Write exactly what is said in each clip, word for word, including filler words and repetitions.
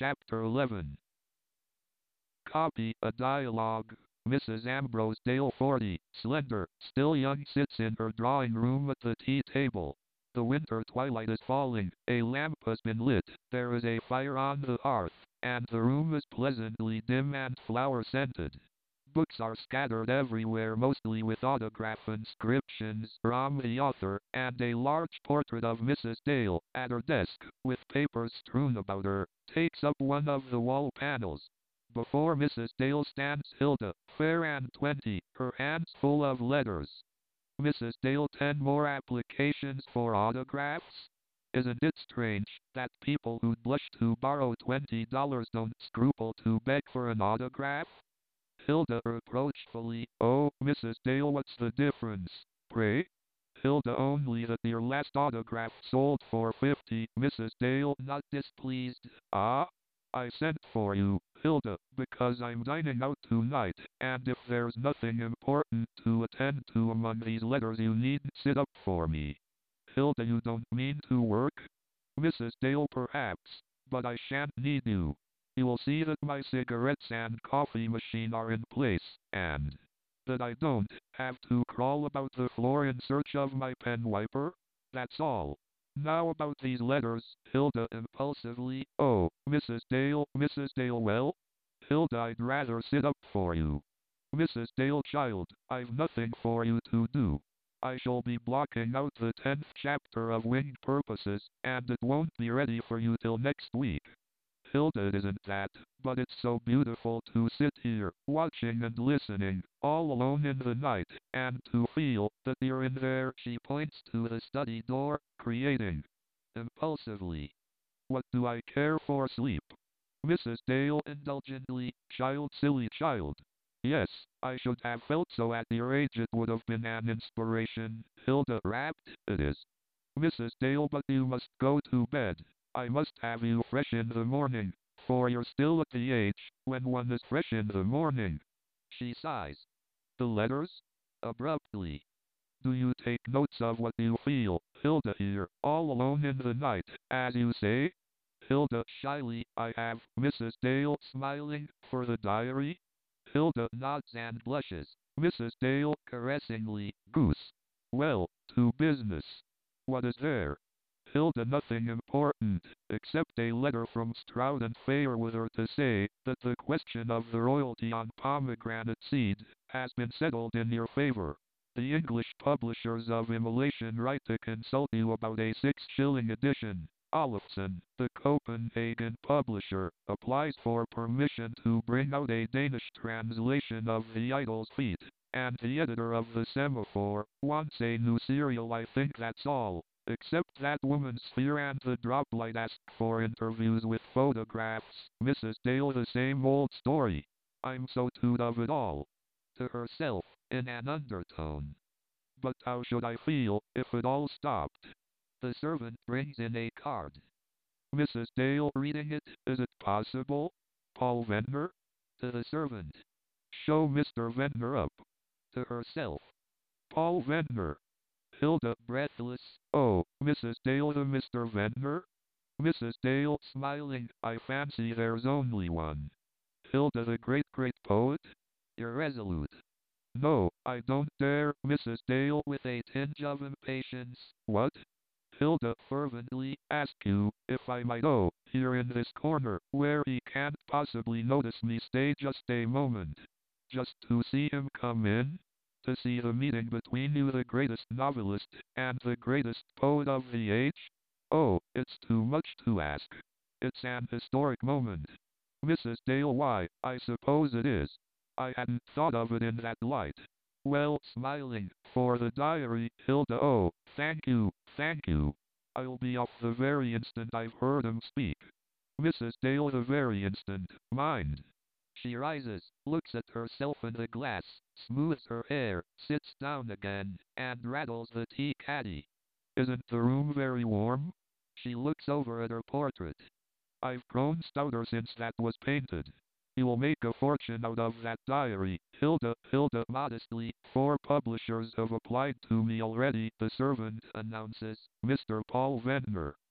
Chapter eleven. Copy a dialogue. Missus Ambrose Dale, forty, slender, still young, sits in her drawing room at the tea table. The winter twilight is falling, a lamp has been lit, there is a fire on the hearth, and the room is pleasantly dim and flower-scented. Books are scattered everywhere, mostly with autograph inscriptions from the author, and a large portrait of Missus Dale, at her desk, with papers strewn about her, takes up one of the wall panels. Before Missus Dale stands Hilda, fair and twenty, her hands full of letters. Missus Dale, ten more applications for autographs? Isn't it strange that people who'd blush to borrow twenty dollars don't scruple to beg for an autograph? Hilda reproachfully, oh, Missus Dale, what's the difference, pray? Hilda, only that your last autograph sold for fifty. Missus Dale, not displeased, ah? I sent for you, Hilda, because I'm dining out tonight, and if there's nothing important to attend to among these letters you needn't sit up for me. Hilda, you don't mean to work? Missus Dale, perhaps, but I shan't need you. You will see that my cigarettes and coffee machine are in place, and that I don't have to crawl about the floor in search of my pen wiper. That's all. Now about these letters, Hilda impulsively, oh, Missus Dale, Missus Dale, well? Hilda, I'd rather sit up for you. Missus Dale, child, I've nothing for you to do. I shall be blocking out the tenth chapter of Winged Purposes, and it won't be ready for you till next week. Hilda, it isn't that, but it's so beautiful to sit here, watching and listening, all alone in the night, and to feel that you're in there. She points to the study door, creating. Impulsively. What do I care for sleep? Missus Dale indulgently, child, silly child. Yes, I should have felt so at your age, it would have been an inspiration. Hilda, rapt, it is. Missus Dale, but you must go to bed. I must have you fresh in the morning, for you're still at the age when one is fresh in the morning. She sighs. The letters? Abruptly. Do you take notes of what you feel, Hilda, here, all alone in the night, as you say? Hilda, shyly, I have. Missus Dale, smiling, for the diary? Hilda nods and blushes. Missus Dale, caressingly, goose. Well, to business. What is there? Hilda, nothing important, except a letter from Stroud and Fairweather to say that the question of the royalty on pomegranate seed has been settled in your favor. The English publishers of Immolation write to consult you about a six-shilling edition. Olufsen, the Copenhagen publisher, applies for permission to bring out a Danish translation of The Idol's Feet, and the editor of The Semaphore wants a new serial. I think that's all. Except that woman's sphere and the droplight ask for interviews with photographs. Missus Dale, the same old story. I'm so toot of it all. To herself, in an undertone. But how should I feel if it all stopped? The servant brings in a card. Missus Dale, reading it, is it possible? Paul Ventnor? To the servant. Show Mister Ventnor up. To herself. Paul Ventnor. Hilda, breathless, oh, Missus Dale, the Mister Ventnor? Missus Dale, smiling, I fancy there's only one. Hilda, the great-great poet? Irresolute. No, I don't dare. Missus Dale, with a tinge of impatience, what? Hilda, fervently, ask you, if I might, oh, here in this corner, where he can't possibly notice me, stay just a moment. Just to see him come in? To see the meeting between you, the greatest novelist, and the greatest poet of the age? Oh, it's too much to ask. It's an historic moment. Missus Dale, why, I suppose it is. I hadn't thought of it in that light. Well, smiling, for the diary, Hilda, oh, thank you, thank you. I'll be off the very instant I've heard him speak. Missus Dale, the very instant, mind. She rises, looks at herself in the glass, smooths her hair, sits down again, and rattles the tea caddy. Isn't the room very warm? She looks over at her portrait. I've grown stouter since that was painted. You will make a fortune out of that diary, Hilda. Hilda, modestly, four publishers have applied to me already, the servant announces. Mister Paul Ventnor.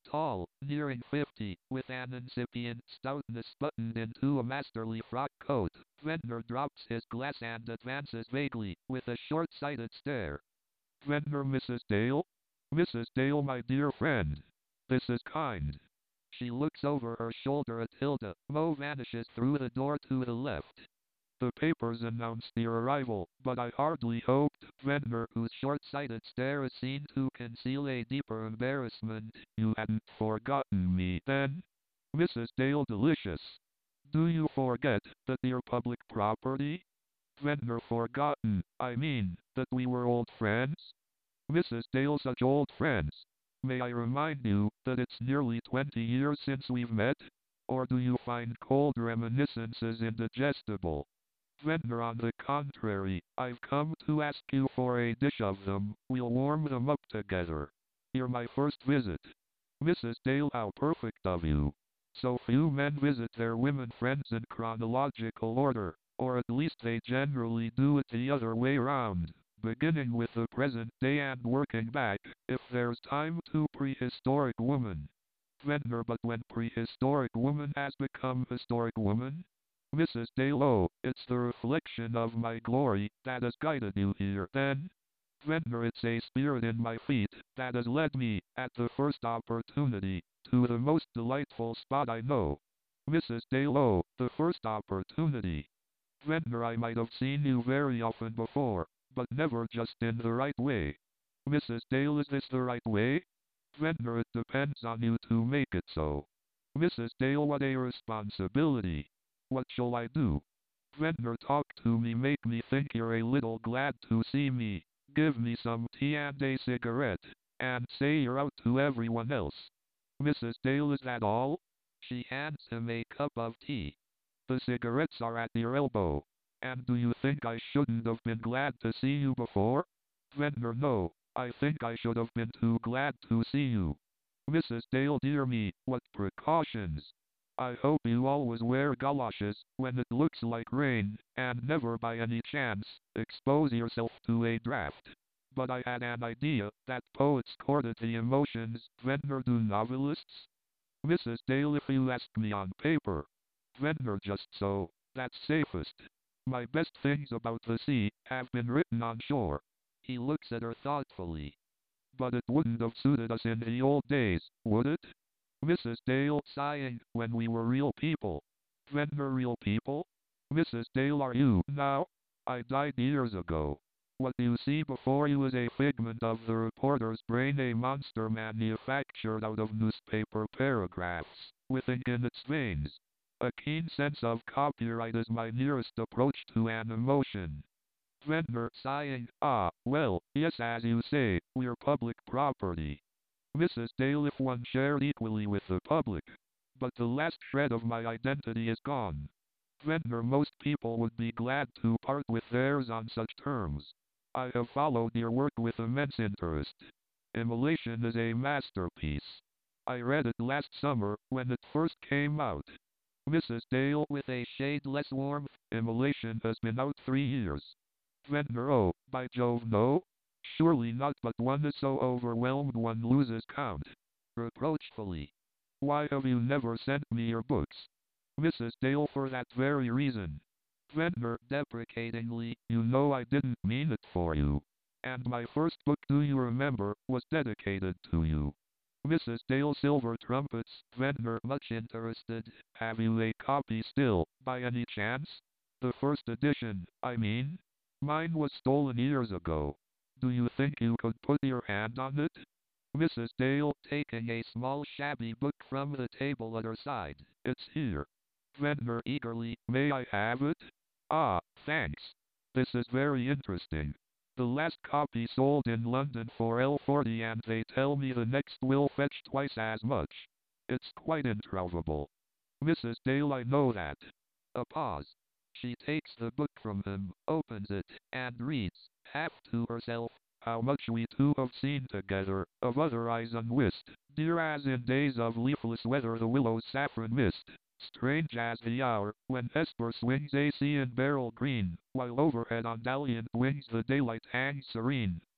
tall, nearing fifty, with an incipient stoutness buttoned into a masterly frock coat. Ventnor drops his glass and advances vaguely, with a short-sighted stare. Ventnor, Missus Dale? Missus Dale, my dear friend. This is kind. She looks over her shoulder at Hilda. Mo vanishes through the door to the left. The papers announced your arrival, but I hardly hoped, Ventnor, whose short-sighted stare is seen to conceal a deeper embarrassment, you hadn't forgotten me, then? Missus Dale, delicious. Do you forget that you're public property? Ventnor, forgotten, I mean, that we were old friends? Missus Dale, such old friends. May I remind you that it's nearly twenty years since we've met? Or do you find cold reminiscences indigestible? Ventnor, on the contrary, I've come to ask you for a dish of them. We'll warm them up together. You're my first visit. Missus Dale, how perfect of you. So few men visit their women friends in chronological order, or at least they generally do it the other way round, beginning with the present day and working back, if there's time, to prehistoric woman. Ventnor, but when prehistoric woman has become historic woman? Missus Dale, oh, it's the reflection of my glory that has guided you here, then? Ventnor, it's a spirit in my feet that has led me, at the first opportunity, to the most delightful spot I know. Missus Dale, oh, the first opportunity. Ventnor, I might have seen you very often before, but never just in the right way. Missus Dale, is this the right way? Ventnor, it depends on you to make it so. Missus Dale, what a responsibility. What shall I do? Ventnor, talk to me, make me think you're a little glad to see me. Give me some tea and a cigarette, and say you're out to everyone else. Missus Dale, is that all? She hands him a cup of tea. The cigarettes are at your elbow. And do you think I shouldn't have been glad to see you before? Ventnor, no, I think I should have been too glad to see you. Missus Dale, dear me, what precautions. I hope you always wear galoshes when it looks like rain, and never by any chance expose yourself to a draft. But I had an idea that poets courted the emotions. Ventnor, do novelists? Missus Dale, if you ask me on paper. Ventnor, just so. That's safest. My best things about the sea have been written on shore. He looks at her thoughtfully. But it wouldn't have suited us in the old days, would it? Missus Dale, sighing, when we were real people. Ventnor, real people? Missus Dale, are you now? I died years ago. What you see before you is a figment of the reporter's brain, a monster manufactured out of newspaper paragraphs, with ink in its veins. A keen sense of copyright is my nearest approach to an emotion. Ventnor, sighing, ah, well, yes, as you say, we're public property. Missus Dale, if one shared equally with the public. But the last shred of my identity is gone. Ventnor, most people would be glad to part with theirs on such terms. I have followed your work with immense interest. Immolation is a masterpiece. I read it last summer, when it first came out. Missus Dale, with a shade less warmth, Immolation has been out three years. Ventnor, oh, by Jove, no? Surely not, but one is so overwhelmed one loses count. Reproachfully. Why have you never sent me your books? Missus Dale, for that very reason. Ventnor, deprecatingly, you know I didn't mean it for you. And my first book, do you remember, was dedicated to you. Missus Dale, silver trumpets. Ventnor, much interested. Have you a copy still, by any chance? The first edition, I mean? Mine was stolen years ago. Do you think you could put your hand on it? Missus Dale, taking a small shabby book from the table at her side. It's here. Ventnor, eagerly, may I have it? Ah, thanks. This is very interesting. The last copy sold in London for L forty and they tell me the next will fetch twice as much. It's quite improbable. Missus Dale, I know that. A pause. She takes the book from him, opens it, and reads, half to herself, how much we two have seen together, of other eyes unwist, dear as in days of leafless weather the willow's saffron mist, strange as the hour, when Hesper swings a sea in beryl green, while overhead on dalliant wings the daylight hangs serene.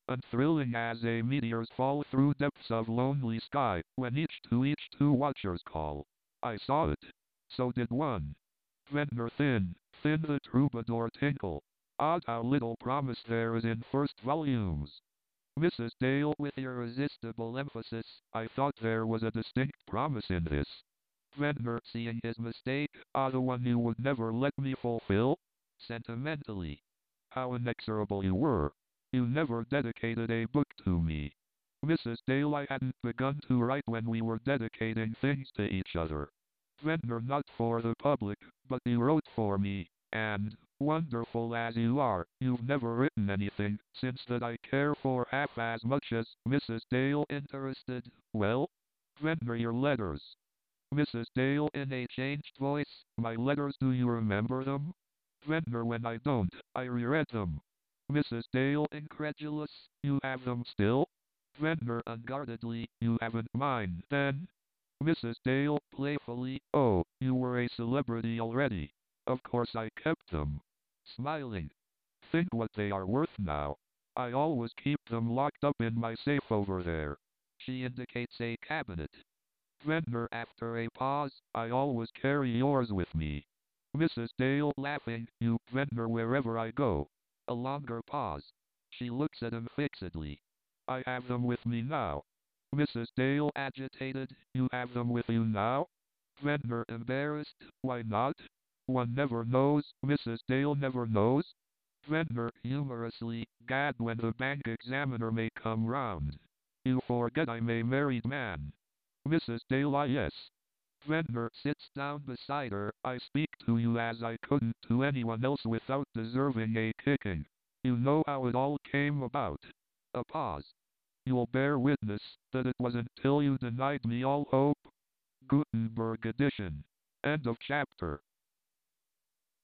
and thrilling as a meteor's fall through depths of lonely sky, when each to each two watchers call. I saw it. So did one. Ventnor thin, thin the troubadour tinkle. Odd how little promise there is in first volumes. Missus Dale with irresistible emphasis, I thought there was a distinct promise in this. Ventnor seeing his mistake, ah the one you would never let me fulfill? Sentimentally. How inexorable you were. You never dedicated a book to me. Missus Dale I hadn't begun to write when we were dedicating things to each other. Ventnor not for the public, but you wrote for me, and, wonderful as you are, you've never written anything since that I care for half as much as Missus Dale interested. Well? Ventnor your letters. Missus Dale in a changed voice, my letters do you remember them? Ventnor when I don't, I reread them. Missus Dale incredulous, you have them still? Ventnor unguardedly, you haven't mine then? Missus Dale playfully, oh, you were a celebrity already. Of course I kept them. Smiling. Think what they are worth now. I always keep them locked up in my safe over there. She indicates a cabinet. Ventnor after a pause, I always carry yours with me. Missus Dale laughing, you, Ventnor wherever I go. A longer pause. She looks at him fixedly. I have them with me now. Missus Dale agitated, you have them with you now? Ventnor embarrassed, why not? One never knows, Missus Dale never knows? Ventnor humorously, gad when the bank examiner may come round. You forget I'm a married man. Missus Dale I yes. Ventnor sits down beside her, I speak to you as I couldn't to anyone else without deserving a kicking. You know how it all came about. A pause. You'll bear witness that it wasn't till you denied me all hope. Gutenberg edition. End of chapter.